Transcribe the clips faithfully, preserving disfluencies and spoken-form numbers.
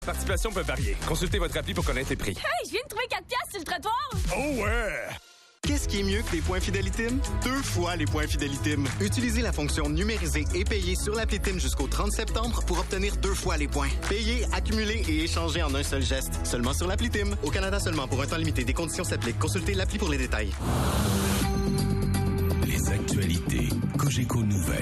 Participation peut varier. Consultez votre appli pour connaître les prix. Hey, je viens de trouver quatre piastres sur le trottoir! Oh ouais! Qu'est-ce qui est mieux que les points Fidélitime? Deux fois les points Fidélitime. Utilisez la fonction numérisée et payée sur l'appli Tim jusqu'au trente septembre pour obtenir deux fois les points. Payez, accumuler et échanger en un seul geste. Seulement sur l'appli Tim. Au Canada seulement pour un temps limité. Des conditions s'appliquent. Consultez l'appli pour les détails. Les actualités Cogeco Nouvelles.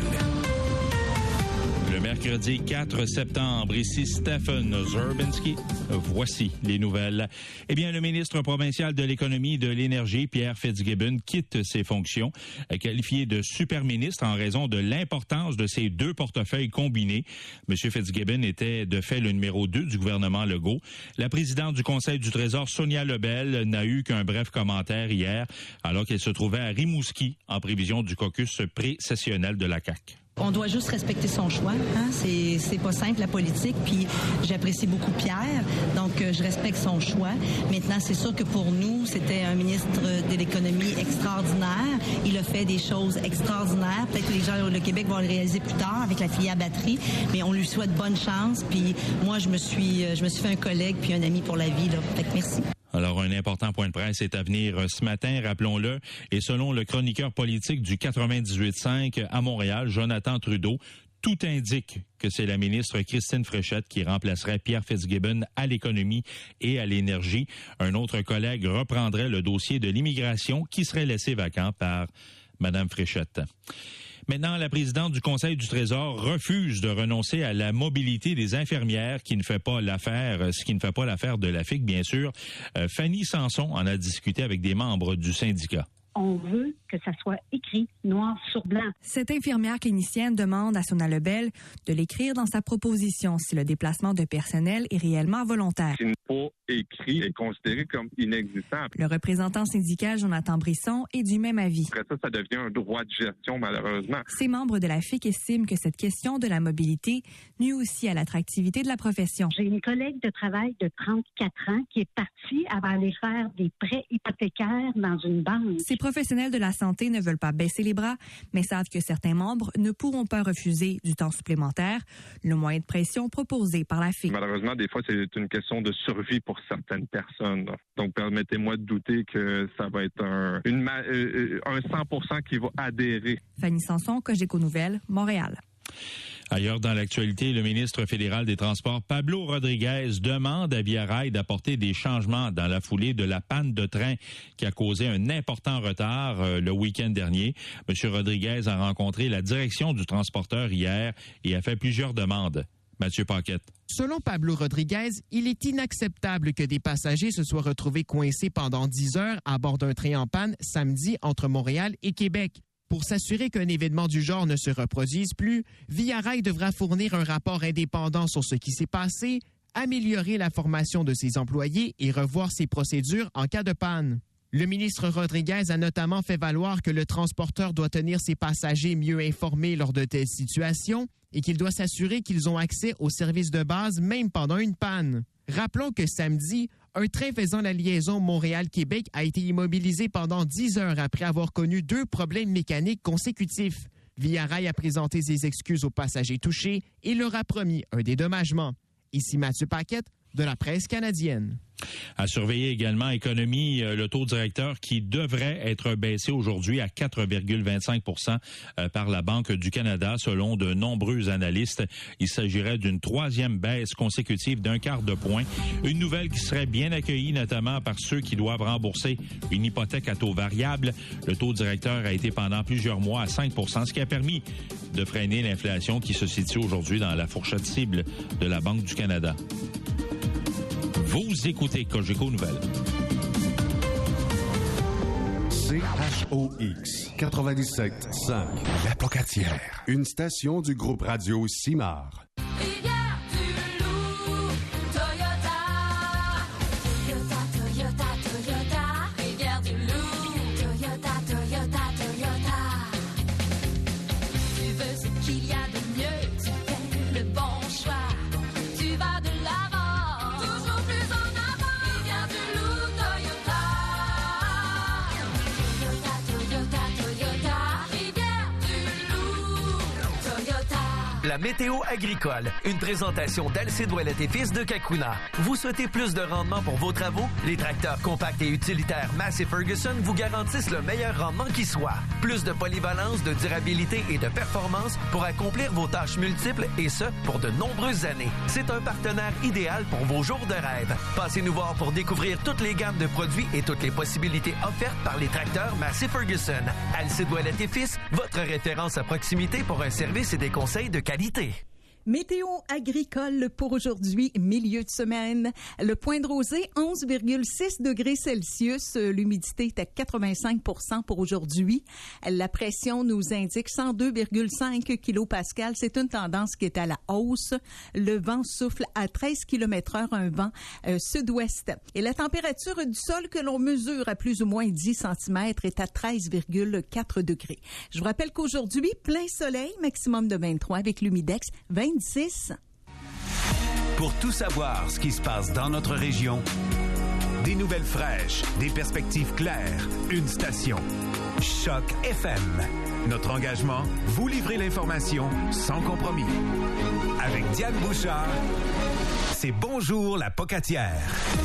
Le mercredi quatre septembre, ici Stephen Zerbinski. Voici les nouvelles. Eh bien, le ministre provincial de l'économie et de l'énergie, Pierre Fitzgibbon, quitte ses fonctions, qualifié de super-ministre en raison de l'importance de ses deux portefeuilles combinés. M. Fitzgibbon était de fait le numéro deux du gouvernement Legault. La présidente du Conseil du Trésor, Sonia Lebel, n'a eu qu'un bref commentaire hier, alors qu'elle se trouvait à Rimouski en prévision du caucus pré-sessionnel de la C A Q. On doit juste respecter son choix. Hein? C'est, c'est pas simple, la politique, puis j'apprécie beaucoup Pierre, donc euh, je respecte son choix. Maintenant, c'est sûr que pour nous, c'était un ministre de l'économie extraordinaire. Il a fait des choses extraordinaires. Peut-être que les gens au Québec vont le réaliser plus tard avec la filière batterie, mais on lui souhaite bonne chance. Puis moi, je me suis, je me suis fait un collègue puis un ami pour la vie. Là. Fait que merci. Alors, un important point de presse est à venir ce matin, rappelons-le. Et selon le chroniqueur politique du quatre-vingt-dix-huit cinq à Montréal, Jonathan Trudeau, tout indique que c'est la ministre Christine Fréchette qui remplacerait Pierre Fitzgibbon à l'économie et à l'énergie. Un autre collègue reprendrait le dossier de l'immigration qui serait laissé vacant par Mme Fréchette. Maintenant, la présidente du Conseil du Trésor refuse de renoncer à la mobilité des infirmières qui ne fait pas l'affaire, ce qui ne fait pas l'affaire de la F I C, bien sûr. Euh, Fanny Sanson en a discuté avec des membres du syndicat. On veut que ça soit écrit noir sur blanc. Cette infirmière clinicienne demande à Sonia Lebel de l'écrire dans sa proposition si le déplacement de personnel est réellement volontaire. Ce n'est pas écrit et considéré comme inexistant. Le représentant syndical Jonathan Brisson est du même avis. Après ça, ça devient un droit de gestion, malheureusement. Ces membres de la F I C estiment que cette question de la mobilité nuit aussi à l'attractivité de la profession. J'ai une collègue de travail de trente-quatre ans qui est partie avant d'aller faire des prêts hypothécaires dans une banque. Ces professionnels de la santé ne veulent pas baisser les bras, mais savent que certains membres ne pourront pas refuser du temps supplémentaire, le moyen de pression proposé par la F I C. Malheureusement, des fois, c'est une question de survie pour certaines personnes. Donc, permettez-moi de douter que ça va être un, une, un cent pour cent qui va adhérer. Fanny Sanson, Cogeco Nouvelles, Montréal. Ailleurs dans l'actualité, le ministre fédéral des Transports, Pablo Rodriguez, demande à Via Rail d'apporter des changements dans la foulée de la panne de train qui a causé un important retard euh, le week-end dernier. Monsieur Rodriguez a rencontré la direction du transporteur hier et a fait plusieurs demandes. Mathieu Paquette. Selon Pablo Rodriguez, il est inacceptable que des passagers se soient retrouvés coincés pendant dix heures à bord d'un train en panne samedi entre Montréal et Québec. Pour s'assurer qu'un événement du genre ne se reproduise plus, Via Rail devra fournir un rapport indépendant sur ce qui s'est passé, améliorer la formation de ses employés et revoir ses procédures en cas de panne. Le ministre Rodriguez a notamment fait valoir que le transporteur doit tenir ses passagers mieux informés lors de telles situations et qu'il doit s'assurer qu'ils ont accès aux services de base même pendant une panne. Rappelons que samedi, un train faisant la liaison Montréal-Québec a été immobilisé pendant dix heures après avoir connu deux problèmes mécaniques consécutifs. Via Rail a présenté ses excuses aux passagers touchés et leur a promis un dédommagement. Ici Mathieu Paquette de la presse canadienne. À surveiller également économie, le taux directeur qui devrait être baissé aujourd'hui à quatre virgule vingt-cinq pour cent par la Banque du Canada selon de nombreux analystes. Il s'agirait d'une troisième baisse consécutive d'un quart de point. Une nouvelle qui serait bien accueillie notamment par ceux qui doivent rembourser une hypothèque à taux variable. Le taux directeur a été pendant plusieurs mois à cinq pour cent, ce qui a permis de freiner l'inflation qui se situe aujourd'hui dans la fourchette cible de la Banque du Canada. Vous écoutez Cogeco Nouvelles. C H O X quatre-vingt-dix-sept cinq. La Pocatière. Une station du groupe radio Simard. La météo agricole, une présentation d'Alcide Ouellet et Fils de Cacouna. Vous souhaitez plus de rendement pour vos travaux? Les tracteurs compacts et utilitaires Massey Ferguson vous garantissent le meilleur rendement qui soit. Plus de polyvalence, de durabilité et de performance pour accomplir vos tâches multiples et ce, pour de nombreuses années. C'est un partenaire idéal pour vos jours de rêve. Passez nous voir pour découvrir toutes les gammes de produits et toutes les possibilités offertes par les tracteurs Massey Ferguson. Alcide Ouellet et Fils, votre référence à proximité pour un service et des conseils de qualité. Météo agricole pour aujourd'hui, milieu de semaine. Le point de rosée, onze virgule six degrés Celsius. L'humidité est à quatre-vingt-cinq pour cent pour aujourd'hui. La pression nous indique cent deux virgule cinq kilopascales. C'est une tendance qui est à la hausse. Le vent souffle à treize kilomètres heure, un vent euh, sud-ouest. Et la température du sol que l'on mesure à plus ou moins dix centimètres est à treize virgule quatre degrés. Je vous rappelle qu'aujourd'hui, plein soleil, maximum de vingt-trois avec l'humidex vingt-six. Pour tout savoir ce qui se passe dans notre région, des nouvelles fraîches, des perspectives claires, une station. Choc F M. Notre engagement, vous livrer l'information sans compromis. Avec Diane Bouchard, c'est Bonjour la Pocatière.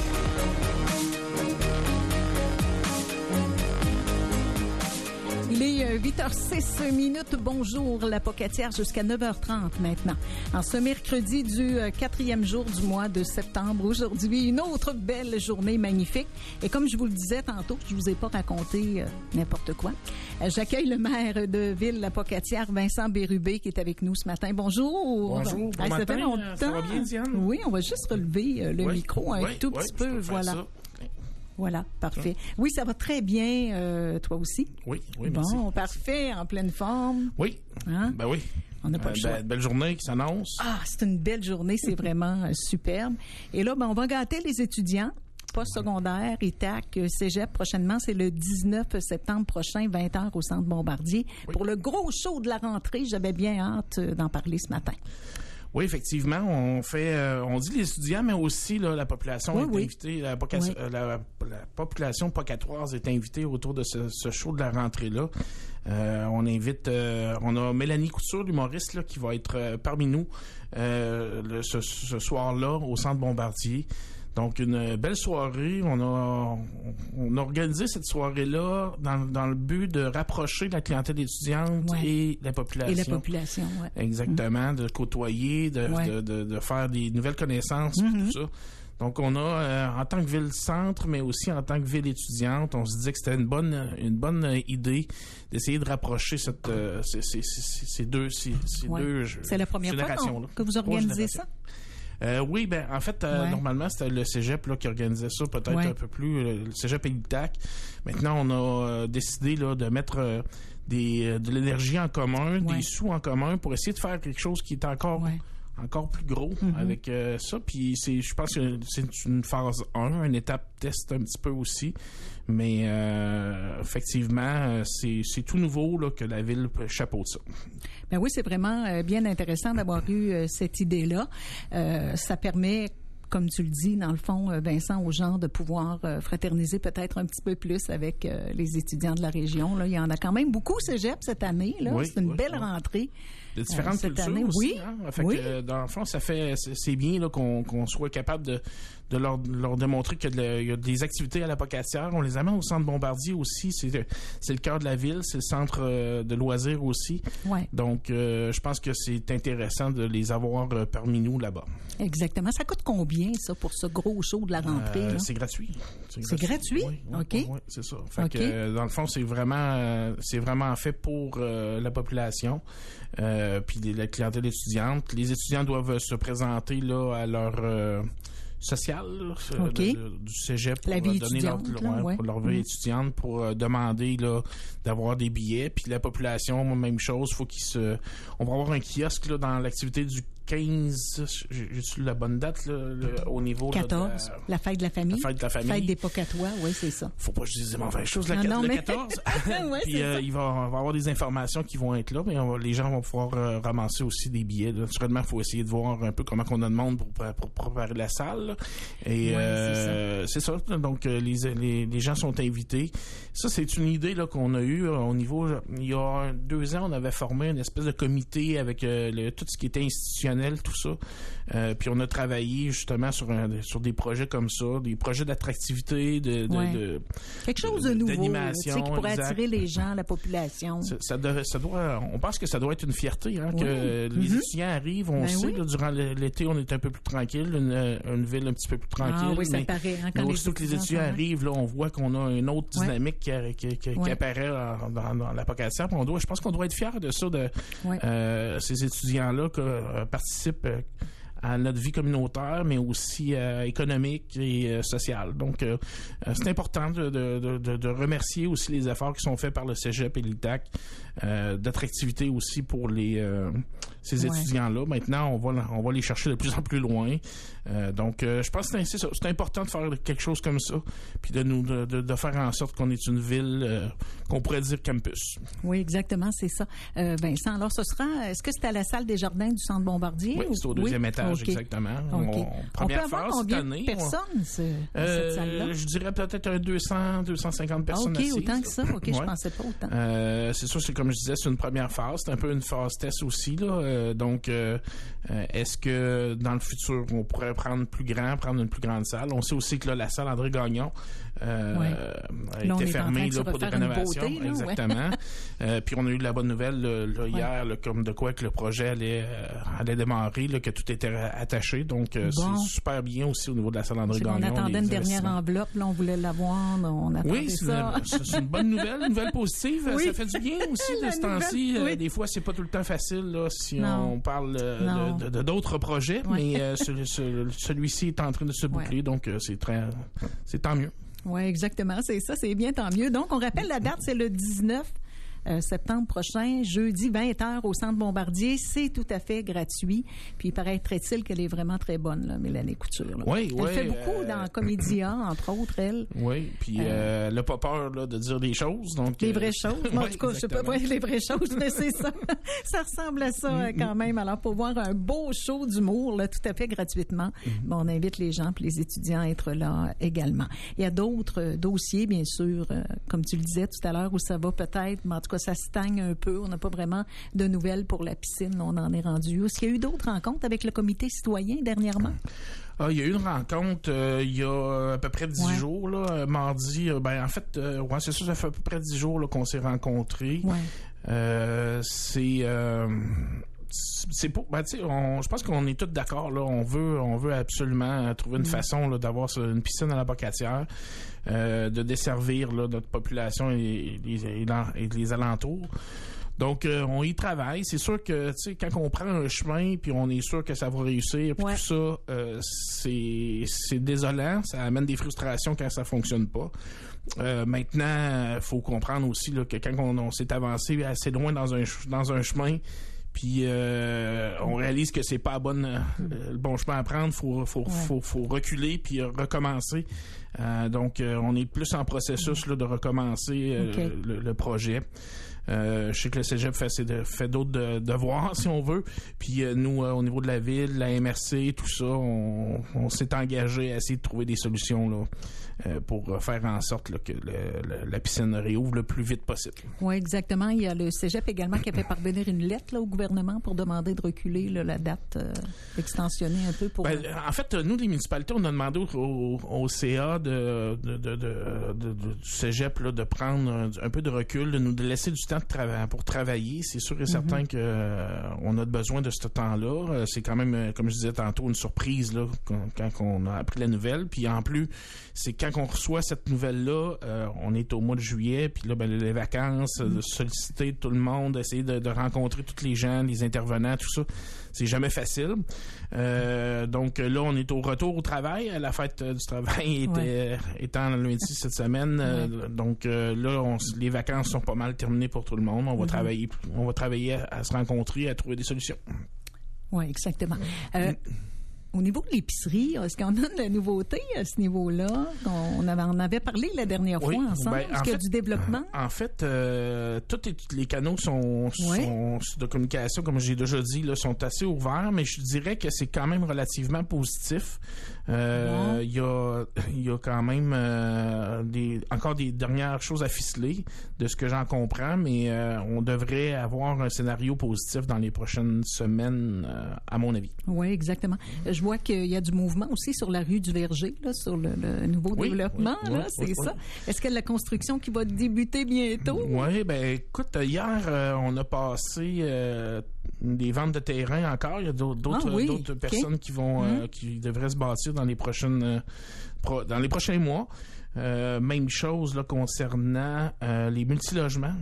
Il est huit heures six minutes. Bonjour, la Pocatière, jusqu'à neuf heures trente maintenant. En ce mercredi du quatrième jour du mois de septembre, aujourd'hui, une autre belle journée magnifique. Et comme je vous le disais tantôt, je vous ai pas raconté euh, n'importe quoi. Euh, j'accueille le maire de Ville, la Pocatière, Vincent Bérubé, qui est avec nous ce matin. Bonjour. Bonjour, bon hey, matin. Ça fait longtemps. Ça va bien, Diane? Oui, on va juste relever euh, le oui, micro un oui, tout oui, petit peu. Voilà. Ça. Voilà, parfait. Oui, ça va très bien, euh, toi aussi? Oui, oui, bon, merci. Bon, parfait, en pleine forme. Oui, hein? Ben oui. On n'a pas euh, le choix. Belle, belle journée qui s'annonce. Ah, c'est une belle journée, c'est vraiment euh, superbe. Et là, ben, on va gâter les étudiants. Postsecondaire, I T A C, Cégep, prochainement, c'est le dix-neuf septembre prochain, vingt heures au Centre Bombardier. Oui. Pour le gros show de la rentrée, j'avais bien hâte d'en parler ce matin. Oui, effectivement, on fait, euh, on dit les étudiants, mais aussi là, la population oui, est oui. invitée, la, poca- oui. euh, la, la population pocatoise est invitée autour de ce, ce show de la rentrée-là. Euh, on invite, euh, on a Mélanie Couture, l'humoriste, là, qui va être euh, parmi nous euh, le, ce, ce soir-là au Centre Bombardier. Donc, une belle soirée. On a, on a organisé cette soirée-là dans, dans le but de rapprocher la clientèle étudiante ouais. et la population. Et la population, oui. Exactement, mmh. de côtoyer, de, ouais. de, de, de faire des nouvelles connaissances, mmh. tout ça. Donc, on a, euh, en tant que ville-centre, mais aussi en tant que ville étudiante, on se disait que c'était une bonne, une bonne idée d'essayer de rapprocher cette, euh, ces, ces, ces, ces deux, ces, ces ouais. deux C'est la première fois non, que vous organisez ça? Euh, oui, ben en fait, euh, ouais. normalement, c'était le Cégep là, qui organisait ça, peut-être ouais. un peu plus, euh, le Cégep et l'I T A C. Maintenant, on a euh, décidé là, de mettre euh, des, euh, de l'énergie en commun, ouais. des sous en commun pour essayer de faire quelque chose qui est encore... Ouais. encore plus gros mm-hmm. avec euh, ça. Puis c'est, je pense que c'est une phase un, une étape test un petit peu aussi. Mais euh, effectivement, c'est, c'est tout nouveau là, que la Ville chapeaute ça. Ben oui, c'est vraiment euh, bien intéressant d'avoir eu euh, cette idée-là. Euh, ça permet, comme tu le dis, dans le fond, Vincent, aux gens de pouvoir euh, fraterniser peut-être un petit peu plus avec euh, les étudiants de la région. Là. Il y en a quand même beaucoup au Cégep cette année. Là. Oui, c'est une oui, belle oui. rentrée. De différentes euh, cultures année. aussi. Oui. Hein? Fait oui. que, euh, dans le fond, ça fait c'est, c'est bien là, qu'on, qu'on soit capable de, de leur, leur démontrer qu'il y a, de, il y a des activités à la Pocatière. On les amène au Centre Bombardier aussi. C'est, c'est le cœur de la ville. C'est le centre euh, de loisirs aussi. Ouais. Donc, euh, je pense que c'est intéressant de les avoir euh, parmi nous là-bas. Exactement. Ça coûte combien, ça, pour ce gros show de la rentrée? Euh, c'est gratuit. C'est, c'est gratuit? gratuit? Oui, OK. Oui, oui, c'est ça. Fait okay. que, euh, dans le fond, c'est vraiment, euh, c'est vraiment fait pour euh, la population. Euh, puis la clientèle étudiante. Les étudiants doivent se présenter là à leur euh, social là, okay. de, de, du cégep pour la vie donner leur, là, leur, ouais. pour leur vie mmh. étudiante pour euh, demander là d'avoir des billets. Puis la population, même chose, faut qu'ils se. On va avoir un kiosque là dans l'activité du quinze, j'ai, j'ai la bonne date là, le, au niveau quatorze, là, de la, la fête de la famille. La fête de la famille. Fête des Pocatois, oui, c'est ça. Faut pas que je dise des mauvaises choses. La, non, non, le mais... quatorze. ouais, Puis euh, il va, on va avoir des informations qui vont être là, mais on va, les gens vont pouvoir euh, ramasser aussi des billets. Là. Naturellement, il faut essayer de voir un peu comment on a de monde pour, pour préparer la salle. Là. Et ouais, euh, c'est ça. C'est ça. Donc, les, les, les gens sont invités. Ça, c'est une idée là, qu'on a eue au niveau... Il y a deux ans, on avait formé une espèce de comité avec euh, le, tout ce qui était institutionnel, tout ça. Euh, puis on a travaillé justement sur, un, sur des projets comme ça, des projets d'attractivité, de, de, ouais. de quelque chose de, de nouveau, d'animation, qui pourrait exact. attirer les gens, la population. Ça, ça, doit, ça doit, on pense que ça doit être une fierté, hein, oui. que les mm-hmm. étudiants arrivent. On ben sait oui. là, durant l'été, on est un peu plus tranquille, une, une ville un petit peu plus tranquille. Ah oui, ça mais, paraît. Hein, quand mais les aussitôt que les étudiants arrivent, là, on voit qu'on a une autre ouais. dynamique qui, qui, qui, ouais. qui apparaît dans, dans, dans la Pocatière. On doit, je pense qu'on doit être fiers de ça, de ouais. euh, ces étudiants-là qui euh, participent euh, à notre vie communautaire, mais aussi euh, économique et euh, sociale. Donc, euh, c'est important de, de, de, de remercier aussi les efforts qui sont faits par le Cégep et l'I T A C, euh, d'attractivité aussi pour les euh, ces ouais. étudiants-là. Maintenant, on va on va les chercher de plus en plus loin. Euh, donc, euh, je pense que c'est, c'est, c'est important de faire quelque chose comme ça, puis de nous de, de, de faire en sorte qu'on est une ville euh, qu'on pourrait dire campus. Oui, exactement, c'est ça. Euh, Vincent, alors ce sera, est-ce que c'est à la salle des jardins du Centre Bombardier? Oui, c'est au deuxième oui? étage, okay. exactement. Okay. On, première on peut avoir phase combien cette année. De personnes, ce, euh, cette salle-là? Je dirais peut-être un deux cents, deux cent cinquante personnes OK, assises. autant que ça. OK, ouais. Je pensais pas autant. Euh, c'est sûr, c'est comme je disais, c'est une première phase. C'est un peu une phase test aussi, là. Euh, donc, euh, est-ce que dans le futur, on pourrait prendre plus grand, prendre une plus grande salle? On sait aussi que là, la salle André Gagnon euh, ouais. a là, été fermée là, pour des rénovations. Beauté, là, exactement. Ouais. euh, puis on a eu de la bonne nouvelle là, là, hier, ouais. là, comme de quoi que le projet allait, euh, allait démarrer, là, que tout était attaché. Donc, euh, bon. c'est super bien aussi au niveau de la salle André Gagnon. On attendait une dernière enveloppe, là, on voulait l'avoir, on attendait oui, c'est ça. Une, c'est une bonne nouvelle, une nouvelle positive. Oui. Ça fait du bien aussi de ce temps-ci. Oui. Euh, des fois, c'est pas tout le temps facile là, si non. on parle euh, de, de, de d'autres projets, ouais. mais euh, ce, ce, celui-ci est en train de se boucler, ouais. donc euh, c'est très, c'est tant mieux. Oui, exactement, c'est ça, c'est bien, tant mieux. Donc, on rappelle la date, c'est le dix-neuf Euh, septembre prochain, jeudi vingt heures au Centre Bombardier. C'est tout à fait gratuit. Puis il paraîtrait-il qu'elle est vraiment très bonne, là, Mélanie Couture. Là. Oui, elle oui. fait beaucoup euh... dans Comédia, entre autres, elle. Oui, puis euh... euh, elle n'a pas peur là, de dire des choses. Donc, les vraies euh... choses. Bon, oui, en tout cas, je sais pas les vraies choses, mais c'est ça. Ça ressemble à ça mm-hmm. quand même. Alors, pour voir un beau show d'humour, là, tout à fait gratuitement, mm-hmm. bon, on invite les gens et les étudiants à être là également. Il y a d'autres euh, dossiers, bien sûr, euh, comme tu le disais tout à l'heure, où ça va peut-être, mais en tout cas, ça stagne un peu. On n'a pas vraiment de nouvelles pour la piscine. On en est rendu. Est-ce qu'il y a eu d'autres rencontres avec le comité citoyen dernièrement? Ah, il y a eu une rencontre euh, il y a à peu près dix ouais. jours, là, mardi. Euh, ben, en fait, euh, ouais, c'est ça, ça fait à peu près dix jours là, qu'on s'est rencontrés. Ouais. Euh, c'est... Euh, c'est pour ben, tu sais, je pense qu'on est tous d'accord là, on veut on veut absolument trouver une mmh. façon là, d'avoir une piscine à la Pocatière, euh, de desservir là, notre population et, et, et, et les alentours. Donc, euh, on y travaille. C'est sûr que, tu sais, quand on prend un chemin puis on est sûr que ça va réussir, puis ouais. tout ça, euh, c'est, c'est désolant. Ça amène des frustrations quand ça fonctionne pas. Euh, maintenant, il faut comprendre aussi là, que quand on, on s'est avancé assez loin dans un, dans un chemin, puis euh, on réalise que c'est pas bonne, euh, le bon chemin à prendre, faut faut, ouais. faut faut reculer puis recommencer. Euh, donc euh, on est plus en processus là, de recommencer euh, okay. le, le projet. Euh, je sais que le Cégep fait, fait d'autres de, devoirs, si on veut. Puis euh, nous, euh, au niveau de la ville, la M R C, tout ça, on, on s'est engagé à essayer de trouver des solutions là, euh, pour faire en sorte là, que le, le, la piscine réouvre le plus vite possible. Oui, exactement. Il y a le Cégep également qui a fait parvenir une lettre là, au gouvernement pour demander de reculer là, la date, euh, extensionner un peu pour... Ben, en fait, nous, les municipalités, on a demandé au, au, au C A de, de, de, de, de, de, du Cégep là, de prendre un, un peu de recul, de nous de laisser du temps de trava- pour travailler. C'est sûr et certain mm-hmm. que euh, on a besoin de ce temps-là. Euh, c'est quand même, euh, comme je disais tantôt, une surprise là, quand, quand on a appris la nouvelle. Puis en plus, c'est quand on reçoit cette nouvelle-là, euh, on est au mois de juillet, puis là, ben, les vacances, mm-hmm. de solliciter tout le monde, essayer de, de rencontrer tous les gens, les intervenants, tout ça. C'est jamais facile. Euh, donc là, on est au retour au travail. La fête du travail était, ouais. étant le lundi cette semaine. Ouais. Euh, donc euh, là, on, les vacances sont pas mal terminées pour tout le monde. On va mm-hmm. travailler, on va travailler à, à se rencontrer, à trouver des solutions. Oui, exactement. Euh, Au niveau de l'épicerie, est-ce qu'on a de la nouveauté à ce niveau-là? On avait, on avait parlé la dernière oui, fois ensemble. Ben, est-ce qu'il y a du développement? En fait, euh, tous les canaux sont, oui. sont de communication, comme j'ai déjà dit, là, sont assez ouverts, mais je dirais que c'est quand même relativement positif. Euh, il bon. y a, il y a quand même euh, des, encore des dernières choses à ficeler, de ce que j'en comprends, mais euh, on devrait avoir un scénario positif dans les prochaines semaines, euh, à mon avis. Oui, exactement. Je vois qu'il y a du mouvement aussi sur la rue du Verger, là, sur le, le nouveau oui, développement, oui, là, oui, c'est oui, ça. Oui. Est-ce qu'il y a de la construction qui va débuter bientôt? Oui, ben écoute, hier, euh, on a passé euh, des ventes de terrain encore. Il y a d'autres, d'autres, ah, oui. d'autres okay. personnes qui vont, euh, mmh. qui devraient se bâtir dans les prochaines, euh, pro, dans les prochains mois. Euh, même chose là, concernant euh, les multilogements.